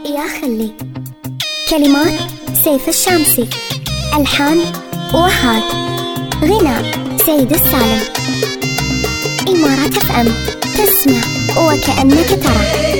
يا خلي. كلمات سيف الشامسي، ألحان وهاد، غناء سيد السالم. إمارات اف ام، تسمع وكأنك ترى.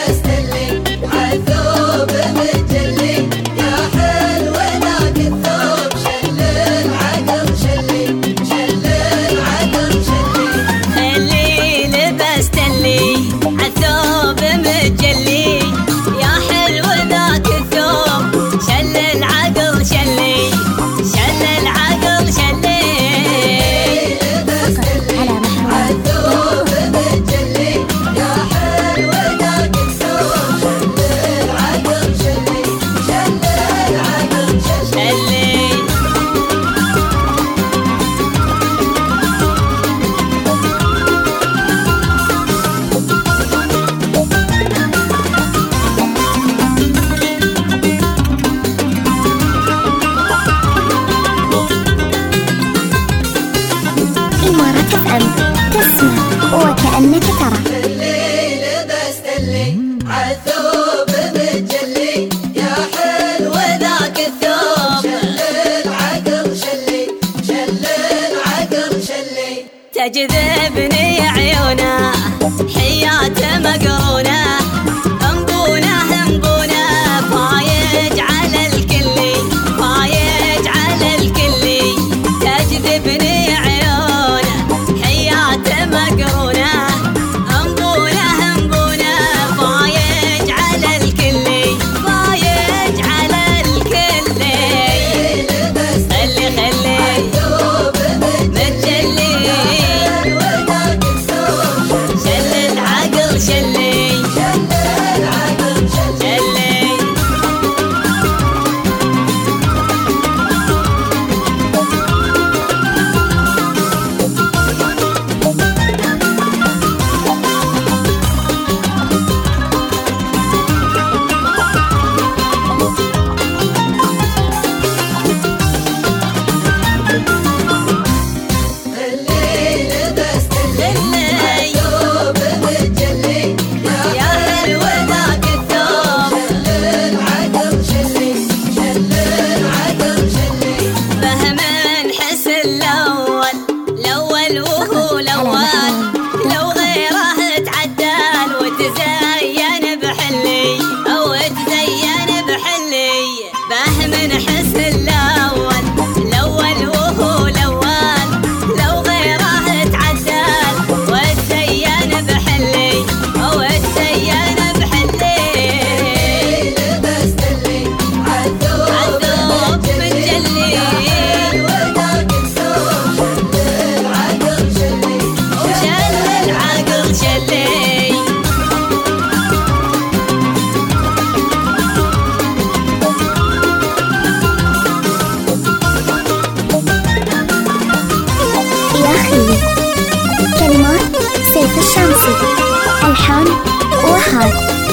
تسمع وكأنك ترى. الليل بستلي عالثوب متجلي، يا حلو ذاك الثوب شل العقل شلي، شل العقل شلي. تجذبني عيونه حياته مقرونه، انبونه انبونه فايج على الكلي، فايج على الكلي. تجذبني من حس الأول الأول وهو الأول، لو غيره تعدل وتزين بحلي وتزين بحلي. بستلي عالثوب متجلي، وذاك الثوب شل العقل شلي، وشل العقل شلي. كلمات سيف الشامسي، ألحان وهاد،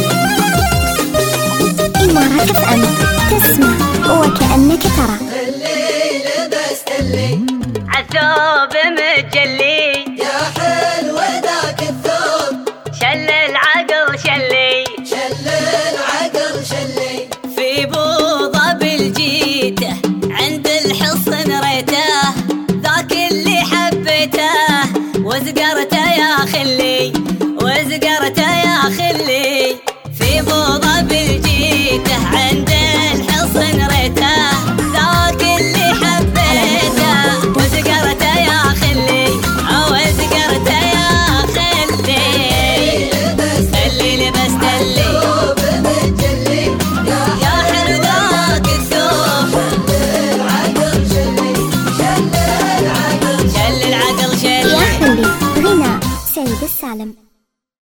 إمارات اف ام، تسمع وكأنك ترى. الليل بستلي عالثوب متجلي، يا حلو ذاك الثوب شل العقل شلي، شل العقل شلي. في بوضة بالجيته عند الحصن ريته، ذاك اللي حبيته وزقرته يا خلي، وزقرته يا خلي. في بوضة بالجيته عند الحصن ريته، ذاك اللي حبيته وزقرته يا خلي، وزقرته يا خلي. اللي بستلي يا حلو ذاك الثوب شل العقل شلي، شل العقل شل العقل شلي. يا خلي، غناء سيد السالم.